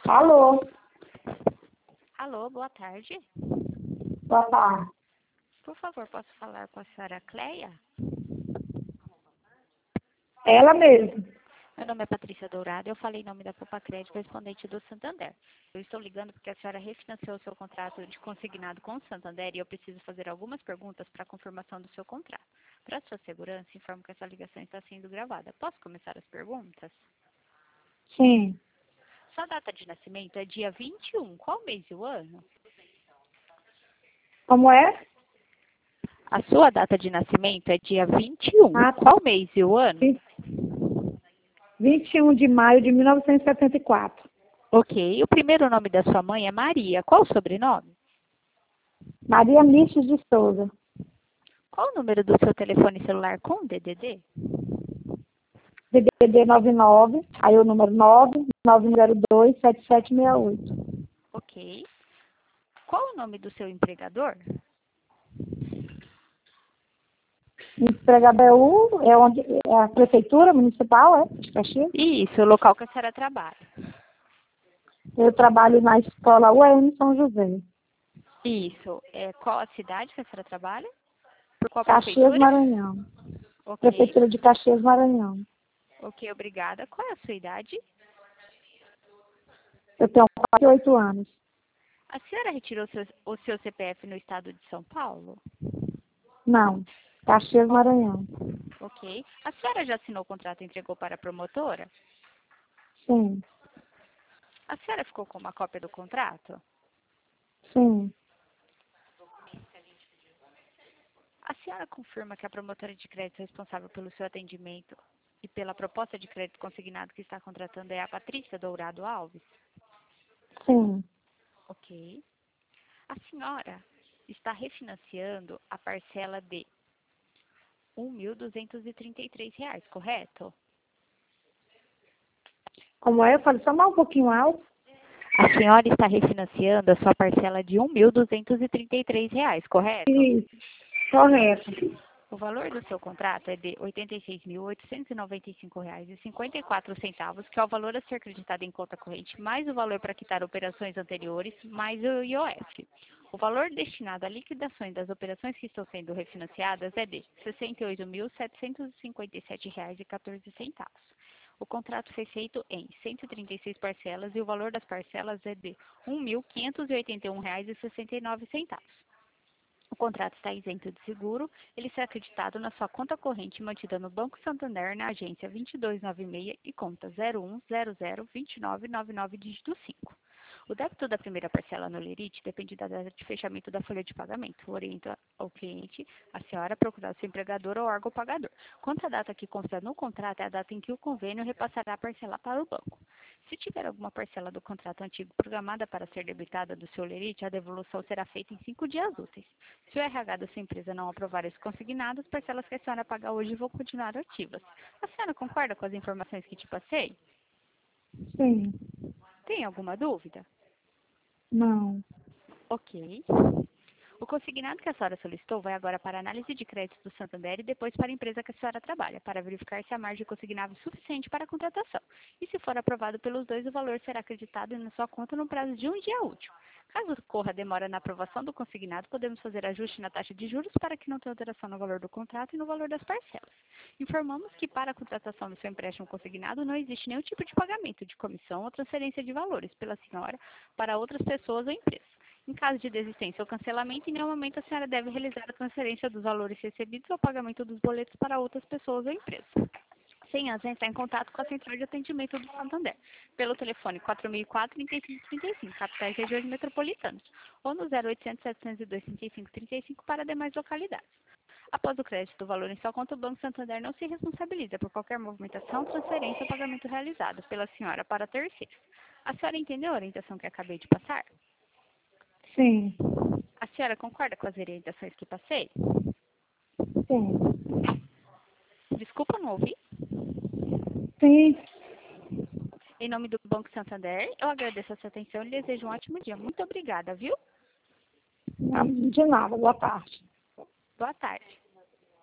Alô, Alô, boa tarde. boa tarde. Por favor, posso falar com a senhora Cleia? Ela mesmo. Meu nome é Patrícia Dourado, eu falei em nome da Poupa Crédito, correspondente do Santander. Eu estou ligando porque a senhora refinanciou o seu contrato de consignado com o Santander e eu preciso fazer algumas perguntas para a confirmação do seu contrato. Para sua segurança, informo que essa ligação está sendo gravada. Posso começar as perguntas? Sim. Sua data de nascimento é dia 21. Qual mês e o ano? Como é? A sua data de nascimento é dia 21. Ah, Qual mês e o ano? 21 de maio de 1974. Ok. O primeiro nome da sua mãe é Maria. Qual o sobrenome? Maria Miches de Souza. Qual o número do seu telefone celular com DDD? DDD 99, aí o número 9902-7768. Ok. Qual o nome do seu empregador? Empregador é onde é a prefeitura municipal, é? De Caxias. Isso, o local que a senhora trabalha. Eu trabalho na escola UEM São José. Isso. Qual a cidade que a senhora trabalha? Por qual Caxias, prefeitura? Maranhão. Ok. Prefeitura de Caxias, Maranhão. Ok, obrigada. Qual é a sua idade? Eu tenho 48 anos. A senhora retirou o seu CPF no estado de São Paulo? Não. Caxias, Qual- Maranhão. Ok. A senhora já assinou o contrato e entregou para a promotora? Sim. A senhora ficou com uma cópia do contrato? Sim. A senhora confirma que a promotora de crédito responsável pelo seu atendimento e pela proposta de crédito consignado que está contratando é a Patrícia Dourado Alves? Sim. Ok. A senhora está refinanciando a parcela de R$ 1.233, correto? Como é? Eu falo só mais um pouquinho alto. A senhora está refinanciando a sua parcela de R$ 1.233, correto? Isso. Correto. O valor do seu contrato é de R$ 86.895,54, que é o valor a ser acreditado em conta corrente, mais o valor para quitar operações anteriores, mais o IOF. O valor destinado à liquidação das operações que estão sendo refinanciadas é de R$ 68.757,14. O contrato foi feito em 136 parcelas e o valor das parcelas é de R$ 1.581,69. O contrato está isento de seguro, ele será acreditado na sua conta corrente mantida no Banco Santander na agência 2296 e conta 01002999 dígito 5. O débito da primeira parcela no Lerite depende da data de fechamento da folha de pagamento. Orienta ao cliente, a senhora, a procurar seu empregador ou órgão pagador. Quanto à data que consta no contrato, é a data em que o convênio repassará a parcela para o banco. Se tiver alguma parcela do contrato antigo programada para ser debitada do seu Lerite, a devolução será feita em 5 dias úteis. Se o RH da sua empresa não aprovar esse consignado, as parcelas que a senhora pagar hoje vão continuar ativas. A senhora concorda com as informações que te passei? Sim. Tem alguma dúvida? Não. Ok. O consignado que a senhora solicitou vai agora para a análise de crédito do Santander e depois para a empresa que a senhora trabalha, para verificar se a margem consignável é suficiente para a contratação. E se for aprovado pelos dois, o valor será acreditado na sua conta no prazo de um dia útil. Caso ocorra demora na aprovação do consignado, podemos fazer ajuste na taxa de juros para que não tenha alteração no valor do contrato e no valor das parcelas. Informamos que para a contratação do seu empréstimo consignado não existe nenhum tipo de pagamento de comissão ou transferência de valores pela senhora para outras pessoas ou empresas. Em caso de desistência ou cancelamento, em nenhum momento a senhora deve realizar a transferência dos valores recebidos ou pagamento dos boletos para outras pessoas ou empresas. Sem antes entrar em contato com a Central de Atendimento do Santander, pelo telefone 4004-3535, capitais e regiões metropolitanas, ou no 0800-702-3535 para demais localidades. Após o crédito do valor em sua conta, o Banco Santander não se responsabiliza por qualquer movimentação, transferência ou pagamento realizado pela senhora para terceiros. A senhora entendeu a orientação que acabei de passar? Sim. A senhora concorda com as orientações que passei? Sim. Desculpa, não ouvi. Sim. Em nome do Banco Santander, eu agradeço a sua atenção e desejo um ótimo dia. Muito obrigada, viu? De nada. Boa tarde. Boa tarde.